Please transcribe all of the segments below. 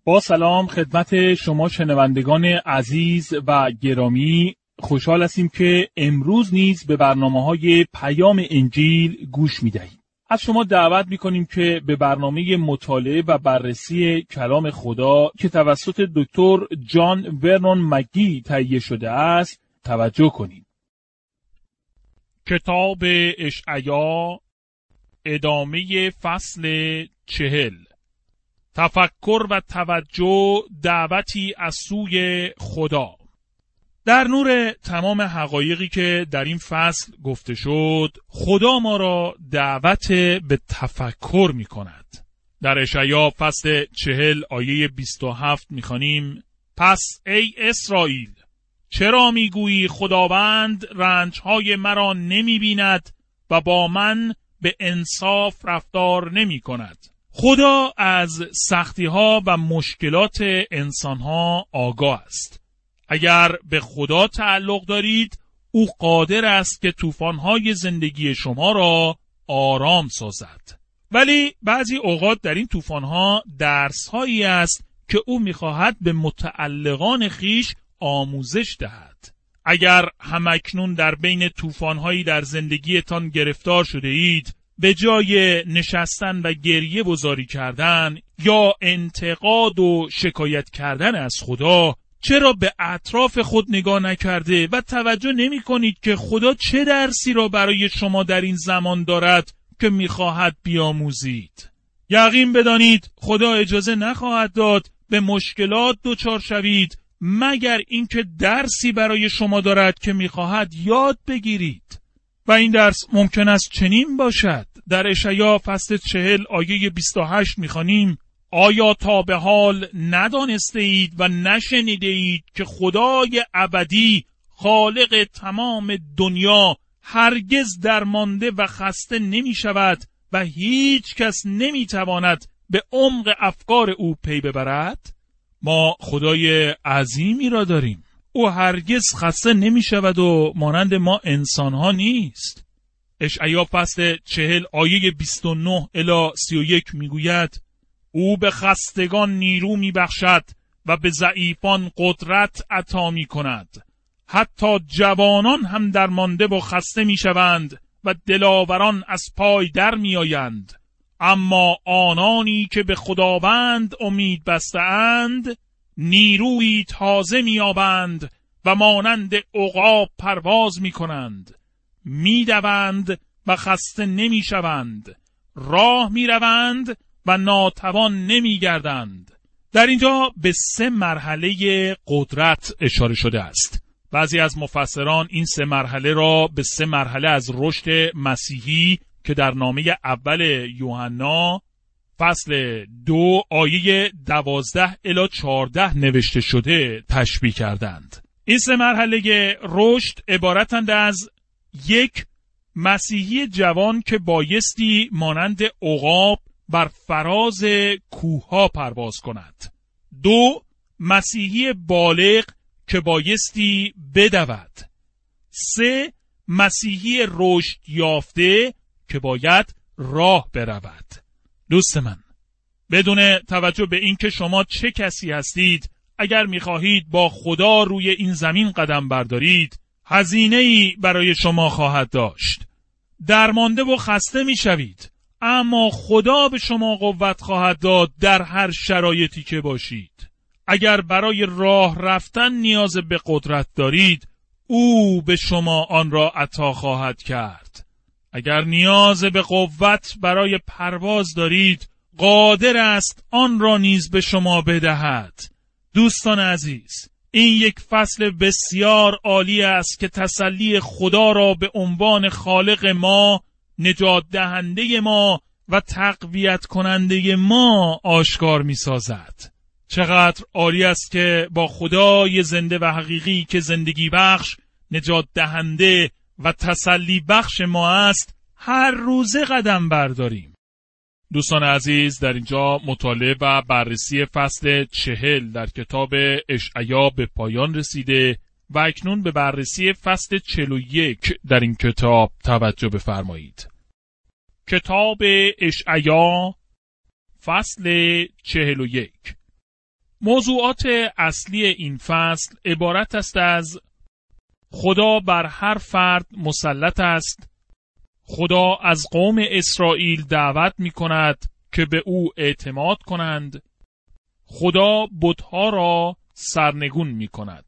با سلام خدمت شما شنوندگان عزیز و گرامی، خوشحال هستیم که امروز نیز به برنامه‌های پیام انجیل گوش می‌دهید. از شما دعوت می‌کنیم که به برنامه مطالعه و بررسی کلام خدا که توسط دکتر جان ورنون مگی تهیه شده است توجه کنید. کتاب اشعیا، ادامه فصل 40. تفکر و توجه، دعوتی از سوی خدا. در نور تمام حقایقی که در این فصل گفته شد، خدا ما را دعوت به تفکر می کند. در اشعیا فصل 40 آیه 27 می خوانیم: پس ای اسرائیل، چرا می گویی خداوند رنجهای مرا نمی بیند و با من به انصاف رفتار نمی کند؟ خدا از سختی‌ها و مشکلات انسان‌ها آگاه است. اگر به خدا تعلق دارید، او قادر است که طوفان‌های زندگی شما را آرام سازد. ولی بعضی اوقات در این طوفان‌ها درس‌هایی است که او می‌خواهد به متعلقان خیش آموزش دهد. اگر همکنون در بین طوفان‌هایی در زندگیتان گرفتار شده اید، به جای نشستن و گریه و زاری کردن یا انتقاد و شکایت کردن از خدا، چرا به اطراف خود نگاه نکرده و توجه نمی کنید که خدا چه درسی را برای شما در این زمان دارد که می خواهد بیاموزید؟ یقین بدانید خدا اجازه نخواهد داد به مشکلات دچار شوید مگر اینکه درسی برای شما دارد که می خواهد یاد بگیرید. و این درس ممکن است چنین باشد. در اشعیا فصل 40 آیه 28 می‌خوانیم: آیا تا به حال ندانسته اید و نشنیده اید که خدای ابدی، خالق تمام دنیا، هرگز درمانده و خسته نمی شود و هیچ کس نمی تواند به عمق افکار او پی ببرد؟ ما خدای عظیمی را داریم. او هرگز خسته نمی شود و مانند ما انسان ها نیست. اشعیا فصل 40 آیه 29 الی 31 می گوید: او به خستگان نیرو می بخشد و به ضعیفان قدرت عطا می کند. حتی جوانان هم درمانده و خسته می شوند و دلاوران از پای در می آیند. اما آنانی که به خداوند امید بسته‌اند نیرویی تازه می‌یابند و مانند عقاب پرواز می‌کنند. می‌دوند و خسته نمی‌شوند، راه می‌روند و ناتوان نمی‌گردند. در اینجا به 3 مرحله قدرت اشاره شده است. بعضی از مفسران این 3 مرحله را به 3 مرحله از رشد مسیحی که در نامه اول یوحنا فصل 2 آیه 12 الی 14 نوشته شده تشبیه کردند. این 3 مرحله رشد عبارتند از: 1. مسیحی جوان که بایستی مانند عقاب بر فراز کوه‌ها پرواز کند. 2. مسیحی بالغ که بایستی بدود. 3. مسیحی رشد یافته که باید راه برود. دوست من، بدون توجه به این که شما چه کسی هستید، اگر می‌خواهید با خدا روی این زمین قدم بردارید، هزینه‌ای برای شما خواهد داشت. درمانده و خسته می‌شوید، اما خدا به شما قوت خواهد داد در هر شرایطی که باشید. اگر برای راه رفتن نیاز به قدرت دارید، او به شما آن را عطا خواهد کرد. اگر نیاز به قوت برای پرواز دارید، قادر است آن را نیز به شما بدهد. دوستان عزیز، این یک فصل بسیار عالی است که تسلی خدا را به عنوان خالق ما، نجات دهنده ما و تقویت کننده ما آشکار می سازد. چقدر عالی است که با خدای زنده و حقیقی که زندگی بخش، نجات دهنده و تسلی بخش ما است هر روزه قدم برداریم. دوستان عزیز، در اینجا مطالعه و بررسی فصل 40 در کتاب اشعیا به پایان رسیده و اکنون به بررسی فصل 41 در این کتاب توجه بفرمایید. کتاب اشعیا فصل 41. موضوعات اصلی این فصل عبارت است از خدا بر هر فرد مسلط است، خدا از قوم اسرائیل دعوت می کند که به او اعتماد کنند، خدا بت‌ها را سرنگون می کند.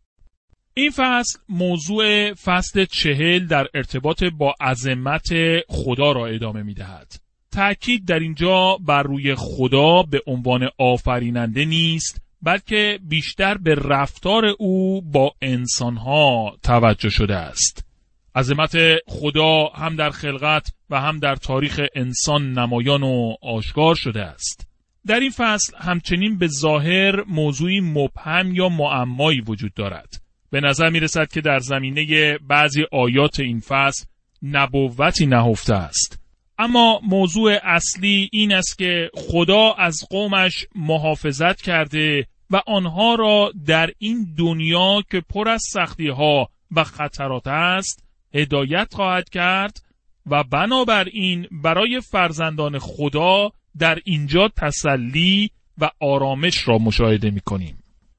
این فصل موضوع فصل 40 در ارتباط با عظمت خدا را ادامه می دهد. تأکید در اینجا بر روی خدا به عنوان آفریننده نیست، بلکه بیشتر به رفتار او با انسانها توجه شده است. عظمت خدا هم در خلقت و هم در تاریخ انسان نمایان و آشکار شده است. در این فصل همچنین به ظاهر موضوعی مبهم یا معمایی وجود دارد. به نظر می رسد که در زمینه بعضی آیات این فصل نبوتی نهفته است. اما موضوع اصلی این است که خدا از قومش محافظت کرده و آنها را در این دنیا که پر از سختی‌ها و خطرات است هدایت خواهد کرد و بنابراین برای فرزندان خدا در اینجا تسلی و آرامش را مشاهده می‌کنیم.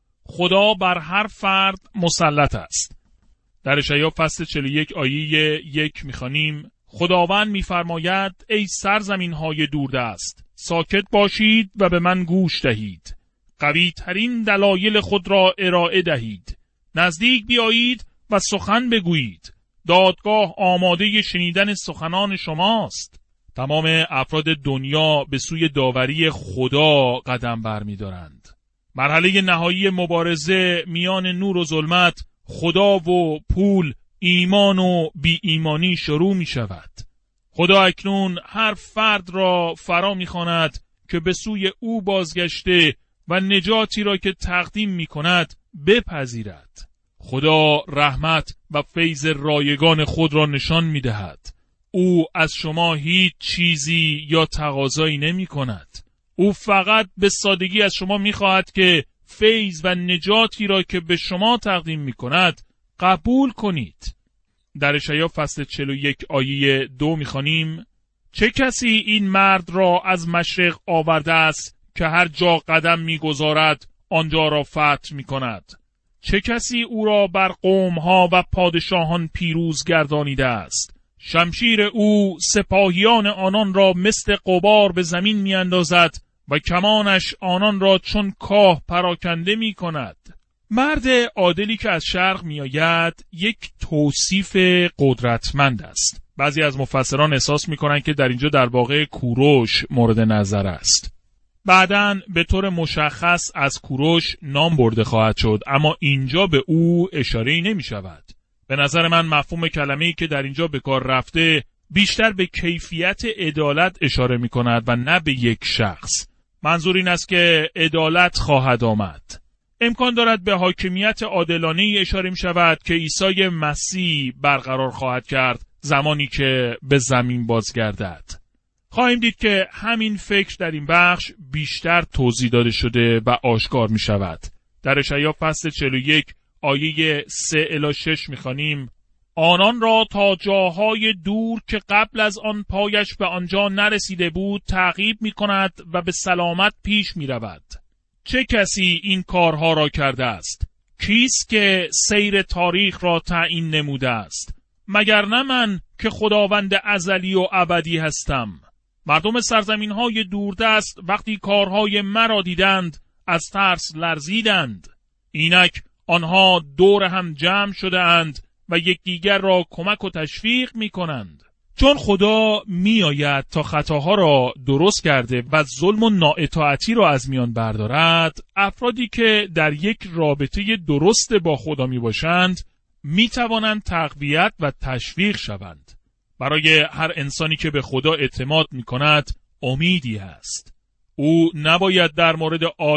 خدا بر هر فرد مسلط است. در اشعیا فصل 41 آیه 1 می‌خوانیم: خداوند می‌فرماید ای سرزمین‌های دوردست، ساکت باشید و به من گوش دهید. قوی ترین دلایل خود را ارائه دهید. نزدیک بیایید و سخن بگویید. دادگاه آماده شنیدن سخنان شماست. تمام افراد دنیا به سوی داوری خدا قدم برمی‌دارند. مرحله نهایی مبارزه میان نور و ظلمت، خدا و پول، ایمان و بی ایمانی شروع می شود. خدا اکنون هر فرد را فرا می خواند که به سوی او بازگشته و نجاتی را که تقدیم می کند بپذیرد. خدا رحمت و فیض رایگان خود را نشان می دهد. او از شما هیچ چیزی یا تقاضایی نمی کند. او فقط به سادگی از شما می خواهد که فیض و نجاتی را که به شما تقدیم می کند قبول کنید. در اشعیا فصل 41 آیه 2 می‌خوانیم: چه کسی این مرد را از مشرق آورده است که هر جا قدم می‌گذارد آنجا را فتح می‌کند؟ چه کسی او را بر قوم‌ها و پادشاهان پیروز گردانیده است؟ شمشیر او سپاهیان آنان را مثل غبار به زمین می‌اندازد و کمانش آنان را چون کاه پراکنده می‌کند. مرد عادلی که از شرق میآید یک توصیف قدرتمند است. بعضی از مفسران احساس میکنند که در اینجا در واقع کوروش مورد نظر است. بعداً به طور مشخص از کوروش نام برده خواهد شد، اما اینجا به او اشاره‌ای نمی شود. به نظر من مفهوم کلمه‌ای که در اینجا به کار رفته بیشتر به کیفیت عدالت اشاره می کند و نه به یک شخص. منظور این است که عدالت خواهد آمد. امکان دارد به حاکمیت عادلانه‌ای اشاره می شود که عیسی مسیح برقرار خواهد کرد زمانی که به زمین بازگردد. خواهیم دید که همین فکر در این بخش بیشتر توضیح داده شده و آشکار می شود. در اشعیا فصل 41 آیه 3 الی 6 می خوانیم: آنان را تا جاهای دور که قبل از آن پایش به آنجا نرسیده بود تعقیب می کند و به سلامت پیش می رود. چه کسی این کارها را کرده است؟ کیست که سیر تاریخ را تعیین نموده است؟ مگر نه من که خداوند ازلی و ابدی هستم. مردم سرزمین‌های دوردست وقتی کارهای مرا دیدند از ترس لرزیدند. اینک آنها دور هم جمع شده اند و یکدیگر را کمک و تشویق می کنند. چون خدا می آید تا خطاها را درست کرده و ظلم و نااطاعتی را از میان بردارد، افرادی که در یک رابطه درست با خدا می باشند می توانند تقویت و تشویق شوند. برای هر انسانی که به خدا اعتماد می کند امیدی هست. او نباید در مورد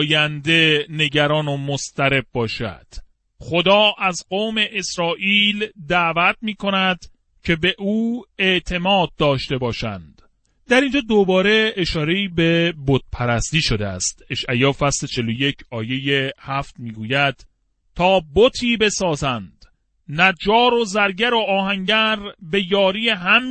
آینده نگران و مضطرب باشد. خدا از قوم اسرائیل دعوت می کند که به او اعتماد داشته باشند. در اینجا دوباره اشاره‌ای به بت پرستی شده است. اشعیا فصل 41 آیه 7 میگوید: تا بتی بسازند، نجار و زرگر و آهنگر به یاری هم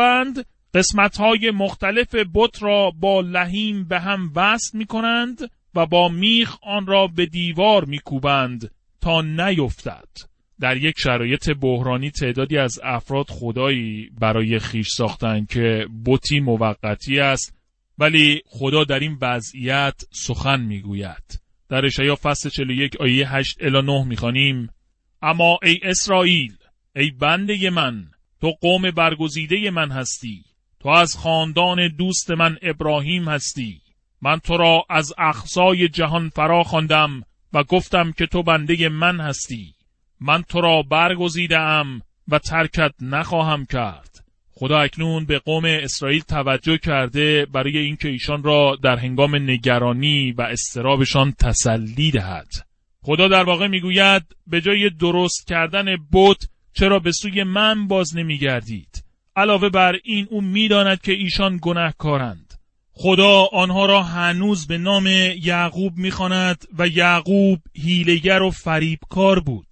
میشتابند، قسمت‌های مختلف بت را با لحیم به هم وصل می‌کنند و با میخ آن را به دیوار میکوبند تا نیفتد. در یک شرایط بحرانی تعدادی از افراد خدایی برای خیش ساختند که بتی موقتی است، ولی خدا در این وضعیت سخن میگوید. در اشعیا فصل 41 آیه 8 الی 9 میخوانیم: اما ای اسرائیل، ای بنده من، تو قوم برگزیده من هستی، تو از خاندان دوست من ابراهیم هستی. من تو را از اقصای جهان فرا خواندم و گفتم که تو بنده من هستی. من تو را برگزیدم و ترکت نخواهم کرد. خدا اکنون به قوم اسرائیل توجه کرده برای اینکه ایشان را در هنگام نگرانی و اضطرابشان تسلی دهد. خدا در واقع میگوید به جای درست کردن بت چرا به سوی من باز نمیگردید؟ علاوه بر این او میداند که ایشان گناهکارند. خدا آنها را هنوز به نام یعقوب میخواند و یعقوب حیله‌گر و فریبکار بود.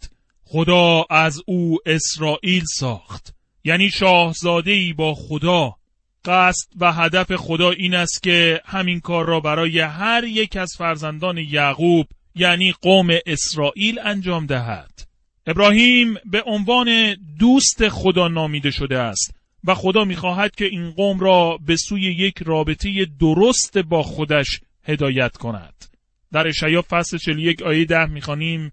خدا از او اسرائیل ساخت، یعنی شاهزاده‌ای با خدا. قصد و هدف خدا این است که همین کار را برای هر یک از فرزندان یعقوب یعنی قوم اسرائیل انجام دهد. ابراهیم به عنوان دوست خدا نامیده شده است و خدا می‌خواهد که این قوم را به سوی یک رابطه درست با خودش هدایت کند. در اشعیا فصل 41 آیه 10 می‌خوانیم: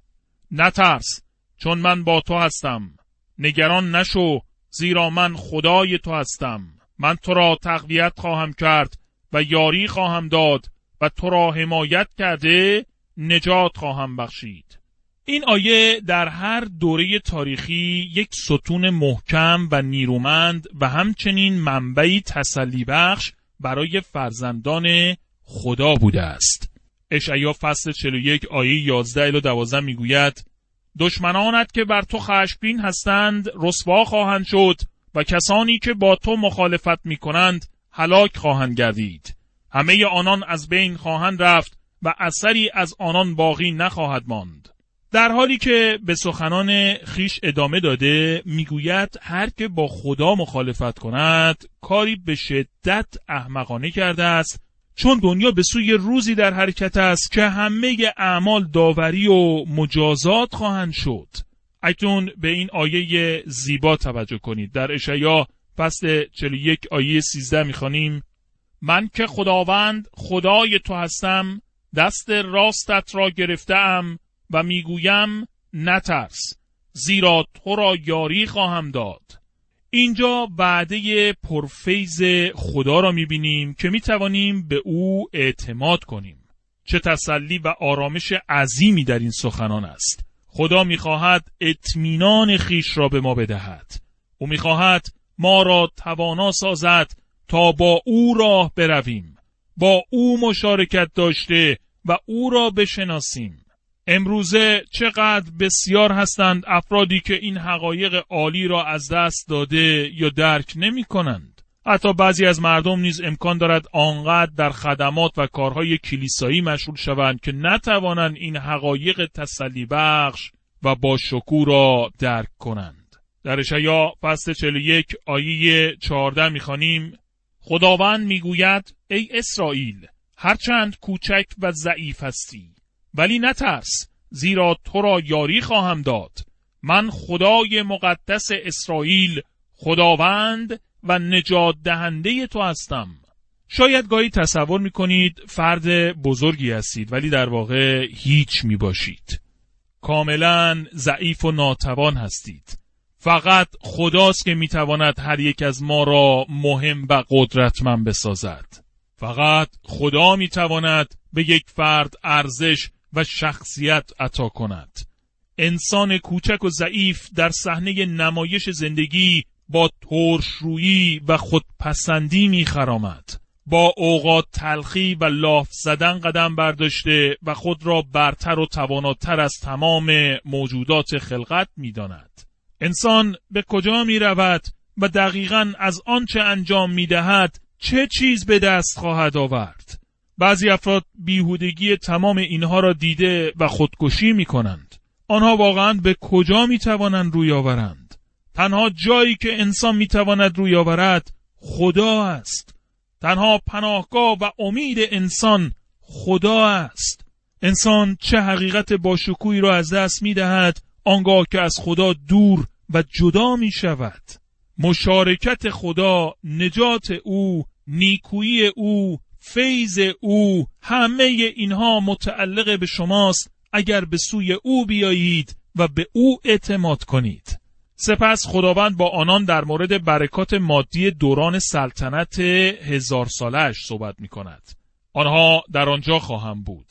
نترس، چون من با تو هستم. نگران نشو، زیرا من خدای تو هستم. من تو را تقویت خواهم کرد و یاری خواهم داد و تو را حمایت کرده نجات خواهم بخشید. این آیه در هر دوره تاریخی یک ستون محکم و نیرومند و همچنین منبعی تسلی بخش برای فرزندان خدا بوده است. اشعیا فصل 41 آیه 11 الی 12 میگوید: دشمنانت که بر تو خشمگین هستند رسوا خواهند شد و کسانی که با تو مخالفت میکنند هلاک خواهند گردید. همه آنان از بین خواهند رفت و اثری از آنان باقی نخواهد ماند. در حالی که به سخنان خیش ادامه داده میگوید هر که با خدا مخالفت کند کاری به شدت احمقانه کرده است، چون دنیا به سوی روزی در حرکت است که همه اعمال داوری و مجازات خواهند شد. اکنون به این آیه زیبا توجه کنید. در اشعیا فصل 41 آیه 13 میخوانیم: من که خداوند خدای تو هستم، دست راستت را گرفتم و میگویم نترس، زیرا تو را یاری خواهم داد. اینجا وعده پرفیض خدا را میبینیم که میتوانیم به او اعتماد کنیم. چه تسلی و آرامش عظیمی در این سخنان است. خدا میخواهد اطمینان خیش را به ما بدهد. او میخواهد ما را توانا سازد تا با او راه برویم، با او مشارکت داشته و او را بشناسیم. امروزه چقدر بسیار هستند افرادی که این حقایق عالی را از دست داده یا درک نمی کنند. حتی بعضی از مردم نیز امکان دارد آنقدر در خدمات و کارهای کلیسایی مشغول شوند که نتوانند این حقایق تسلی بخش و با شکوه را درک کنند. در اشعیا فصل 41 آیه 14 می‌خوانیم: خداوند میگوید ای اسرائیل، هرچند کوچک و ضعیف هستی، ولی نترس، زیرا تو را یاری خواهم داد. من خدای مقدس اسرائیل، خداوند و نجات دهنده تو هستم. شاید گاهی تصور میکنید فرد بزرگی هستید ولی در واقع هیچ میباشید. کاملا ضعیف و ناتوان هستید. فقط خداست که میتواند هر یک از ما را مهم و قدرتمند بسازد. فقط خدا میتواند به یک فرد ارزش و شخصیت عطا کند. انسان کوچک و ضعیف در صحنه نمایش زندگی با ترشرویی و خودپسندی میخرامد. با اوقات تلخی و لاف زدن قدم برداشته و خود را برتر و تواناتر از تمام موجودات خلقت میداند. انسان به کجا می رود و دقیقاً از آنچه انجام می دهد چه چیز به دست خواهد آورد؟ بعضی افراد بیهودگی تمام اینها را دیده و خودکشی می کنند. آنها واقعاً به کجا می توانند روی آورند؟ تنها جایی که انسان می تواند روی آورد خدا است. تنها پناهگاه و امید انسان خدا است. انسان چه حقیقت باشکوهی را از دست می دهد آنگاه که از خدا دور و جدا می شود. مشارکت خدا، نجات او، نیکویی او، فیض او، همه اینها متعلق به شماست اگر به سوی او بیایید و به او اعتماد کنید. سپس خداوند با آنان در مورد برکات مادی دوران سلطنت 1000 سالش صحبت می کند. آنها در آنجا خواهم بود.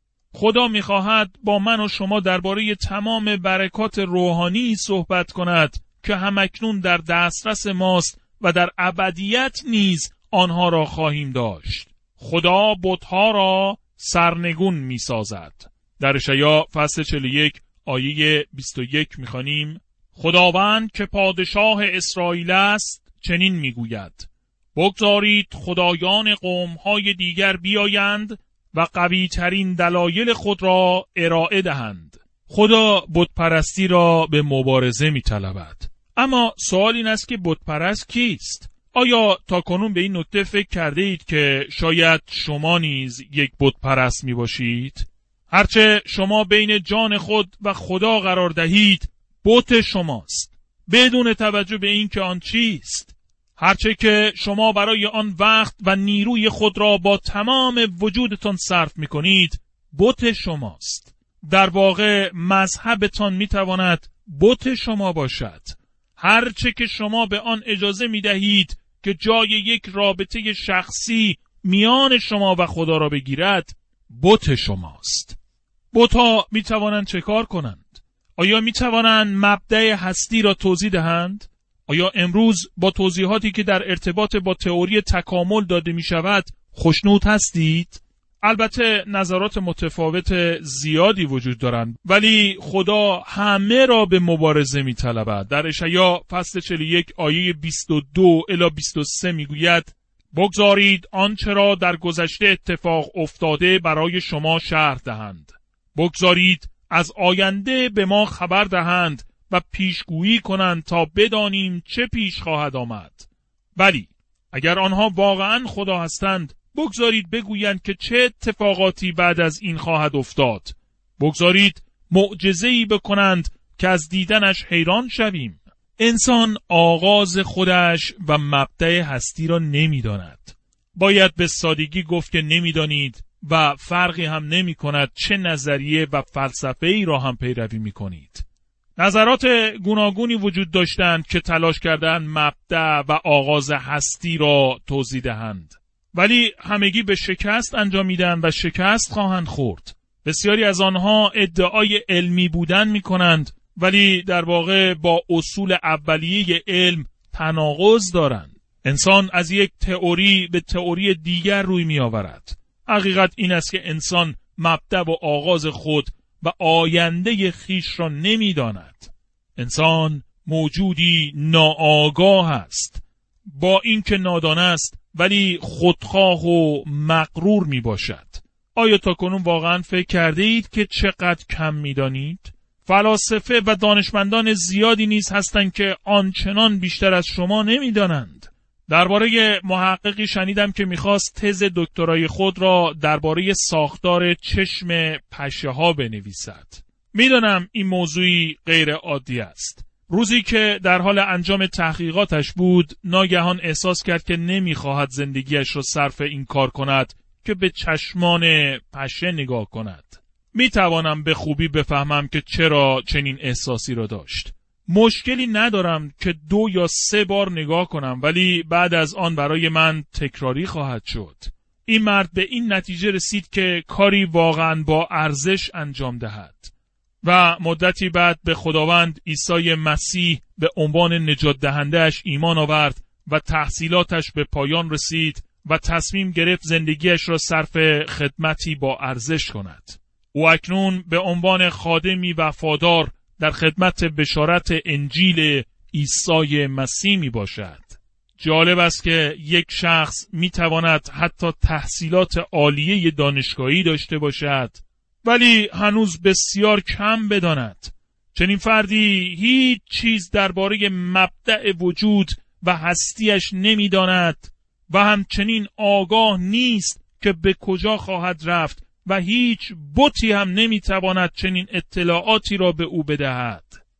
خدا می خواهد با من و شما درباره تمام برکات روحانی صحبت کند که همکنون در دسترس ماست و در ابدیت نیز آنها را خواهیم داشت. خدا بت‌ها را سرنگون می سازد. در اشعیا فصل 41 آیه 21 می خوانیم: خداوند که پادشاه اسرائیل است چنین می گوید: بگذارید خدایان قوم‌های دیگر بیایند و قوی ترین دلایل خود را ارائه دهند. خدا بتپرستی را به مبارزه می طلبد. اما سوال این است که بتپرست کیست؟ آیا تاکنون به این نکته فکر کرده اید که شاید شما نیز یک بتپرست می باشید؟ هرچه شما بین جان خود و خدا قرار دهید بت شماست، بدون توجه به این که آن چیست. هرچه که شما برای آن وقت و نیروی خود را با تمام وجودتان صرف می کنید بت شماست. در واقع مذهبتان می تواند بت شما باشد. هرچه که شما به آن اجازه می دهید که جای یک رابطه شخصی میان شما و خدا را بگیرد بت شماست. بت‌ها می توانند چه کار کنند؟ آیا می توانند مبدأ هستی را توضیح دهند؟ آیا امروز با توضیحاتی که در ارتباط با تئوری تکامل داده می شود خوشنود هستید؟ البته نظرات متفاوت زیادی وجود دارند، ولی خدا همه را به مبارزه می طلبد. در اشعیا فصل 41 آیه 22 الی 23 می گوید: بگذارید آنچه را در گذشته اتفاق افتاده برای شما شرح دهند. بگذارید از آینده به ما خبر دهند و پیشگویی کنند تا بدانیم چه پیش خواهد آمد. بلی، اگر آنها واقعا خدا هستند، بگذارید بگویند که چه اتفاقاتی بعد از این خواهد افتاد. بگذارید معجزه‌ای بکنند که از دیدنش حیران شویم. انسان آغاز خودش و مبدأ هستی را نمی‌داند. باید به سادگی گفت که نمی‌دانید و فرقی هم نمی کند چه نظریه و فلسفه‌ای را هم پیروی می کنید. نظرات گوناگونی وجود داشتند که تلاش کردند مبدأ و آغاز هستی را توضیح دهند، ولی همگی به شکست انجامیدند و شکست خواهند خورد. بسیاری از آنها ادعای علمی بودن می کنند، ولی در واقع با اصول اولیه علم تناقض دارند. انسان از یک تئوری به تئوری دیگر روی می آورد. حقیقت این است که انسان مبدأ و آغاز خود و آینده خیش را نمی داند. انسان موجودی ناآگاه است. با اینکه نادان است ولی خودخواه و مغرور می باشد. آیا تاکنون واقعا فکر کرده اید که چقدر کم می دانید؟ فلاسفه و دانشمندان زیادی نیز هستند که آنچنان بیشتر از شما نمی دانند. درباره محققی شنیدم که میخواست تز دکترای خود را درباره ساختار چشم پشه ها بنویسد. میدانم این موضوعی غیر عادی است. روزی که در حال انجام تحقیقاتش بود، ناگهان احساس کرد که نمیخواهد زندگیش را صرف این کار کند که به چشمان پشه نگاه کند. میتوانم به خوبی بفهمم که چرا چنین احساسی را داشت. مشکلی ندارم که 2 یا 3 بار نگاه کنم، ولی بعد از آن برای من تکراری خواهد شد. این مرد به این نتیجه رسید که کاری واقعا با ارزش انجام دهد و مدتی بعد به خداوند عیسی مسیح به عنوان نجات دهنده‌اش ایمان آورد و تحصیلاتش به پایان رسید و تصمیم گرفت زندگیش را صرف خدمتی با ارزش کند. او اکنون به عنوان خادمی وفادار در خدمت بشارت انجیل عیسی مسیح می باشد. جالب است که یک شخص می تواند حتی تحصیلات عالیه دانشگاهی داشته باشد ولی هنوز بسیار کم بداند. چنین فردی هیچ چیز درباره مبدأ وجود و هستیش نمی داند و همچنین آگاه نیست که به کجا خواهد رفت و هیچ بتی هم نمیتواند چنین اطلاعاتی را به او بدهد.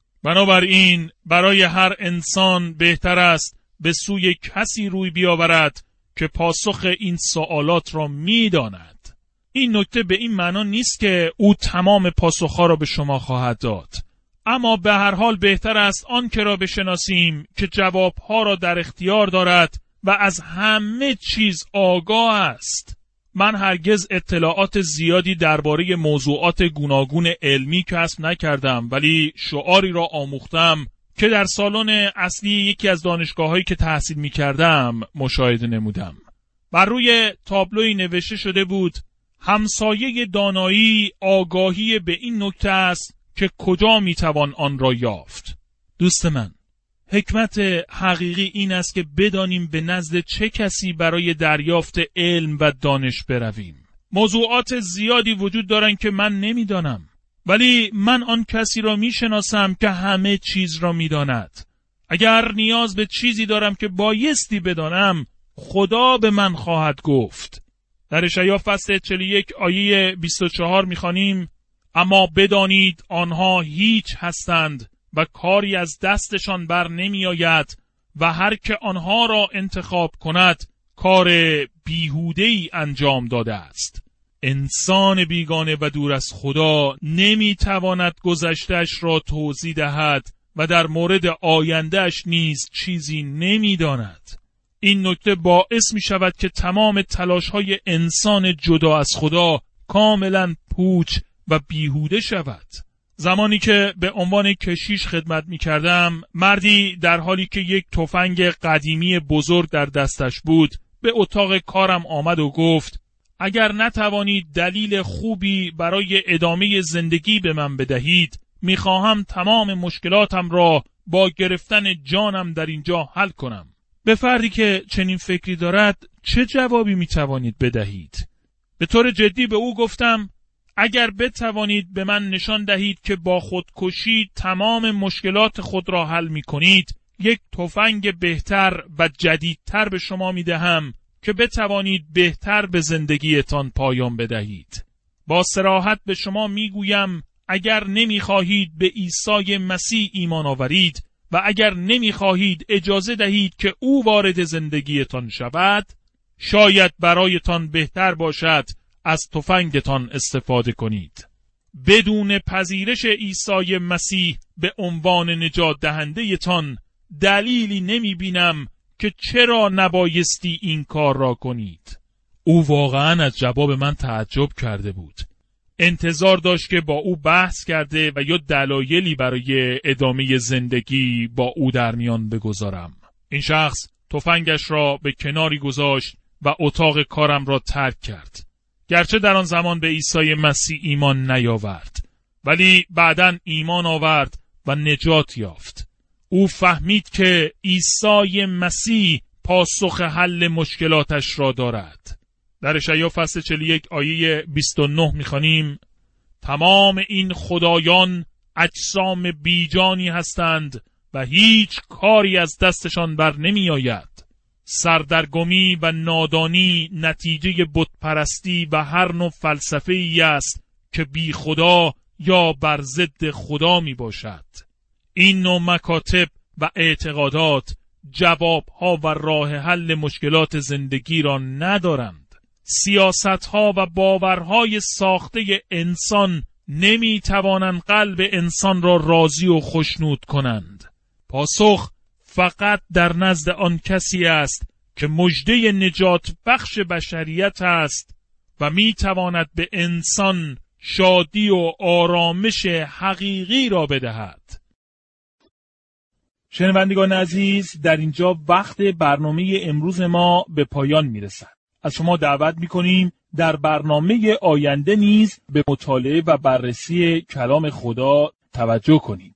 بنابراین برای هر انسان بهتر است به سوی کسی روی بیاورد که پاسخ این سوالات را میداند. این نکته به این معنا نیست که او تمام پاسخها را به شما خواهد داد، اما به هر حال بهتر است آن که را بشناسیم که جوابها را در اختیار دارد و از همه چیز آگاه است. من هرگز اطلاعات زیادی درباره موضوعات گوناگون علمی کسب نکردم، ولی شعاری را آموختم که در سالن اصلی یکی از دانشگاه‌هایی که تحصیل می‌کردم مشاهده نمودم. بر روی تابلوی نوشته شده بود: همسایه دانایی آگاهی به این نکته است که کجا میتوان آن را یافت. دوست من، حکمت حقیقی این است که بدانیم به نزد چه کسی برای دریافت علم و دانش برویم. موضوعات زیادی وجود دارند که من نمیدانم، ولی من آن کسی را میشناسم که همه چیز را میداند. اگر نیاز به چیزی دارم که بایستی بدانم، خدا به من خواهد گفت. در اشعیا فصل 41 آیه 24 میخوانیم: اما بدانید آنها هیچ هستند و کاری از دستشان بر نمی آید و هر که آنها را انتخاب کند کار بیهوده‌ای انجام داده است. انسان بیگانه و دور از خدا نمی تواند گذشته‌اش را توضیح دهد و در مورد آینده‌اش نیز چیزی نمی داند. این نکته باعث می شود که تمام تلاش‌های انسان جدا از خدا کاملا پوچ و بیهوده شود. زمانی که به عنوان کشیش خدمت می کردم، مردی در حالی که یک تفنگ قدیمی بزرگ در دستش بود به اتاق کارم آمد و گفت: اگر نتوانید دلیل خوبی برای ادامه زندگی به من بدهید، می خواهم تمام مشکلاتم را با گرفتن جانم در اینجا حل کنم. به فردی که چنین فکری دارد چه جوابی می توانید بدهید؟ به طور جدی به او گفتم: اگر بتوانید به من نشان دهید که با خودکشی تمام مشکلات خود را حل می کنید، یک تفنگ بهتر و جدیدتر به شما می دهم که بتوانید بهتر به زندگیتان پایان بدهید. با صراحت به شما می گویم اگر نمی خواهید به عیسی مسیح ایمان آورید و اگر نمی خواهید اجازه دهید که او وارد زندگیتان شود، شاید برایتان بهتر باشد از تفنگتان استفاده کنید. بدون پذیرش عیسی مسیح به عنوان نجات دهنده تان دلیلی نمی بینم که چرا نبایستی این کار را کنید. او واقعا از جواب من تعجب کرده بود. انتظار داشت که با او بحث کرده و یا دلایلی برای ادامه زندگی با او در میان بگذارم. این شخص تفنگش را به کناری گذاشت و اتاق کارم را ترک کرد. گرچه در آن زمان به عیسی مسیح ایمان نیاورد، ولی بعداً ایمان آورد و نجات یافت. او فهمید که عیسی مسیح پاسخ حل مشکلاتش را دارد. در اشعیا فصل 41 آیه 29 می‌خوانیم: تمام این خدایان اجسام بیجانی هستند و هیچ کاری از دستشان بر نمی آید. سردرگمی و نادانی نتیجه بتپرستی و هر نوع فلسفه‌ای است که بی خدا یا بر ضد خدا می باشد. این نوع مکاتب و اعتقادات جوابها و راه حل مشکلات زندگی را ندارند. سیاستها و باورهای ساخته انسان نمی توانند قلب انسان را راضی و خوشنود کنند. پاسخ فقط در نزد آن کسی است که مژده نجات بخش بشریت است و می تواند به انسان شادی و آرامش حقیقی را بدهد. شنوندگان عزیز، در اینجا وقت برنامه امروز ما به پایان می رسد. از شما دعوت می کنیم در برنامه آینده نیز به مطالعه و بررسی کلام خدا توجه کنید.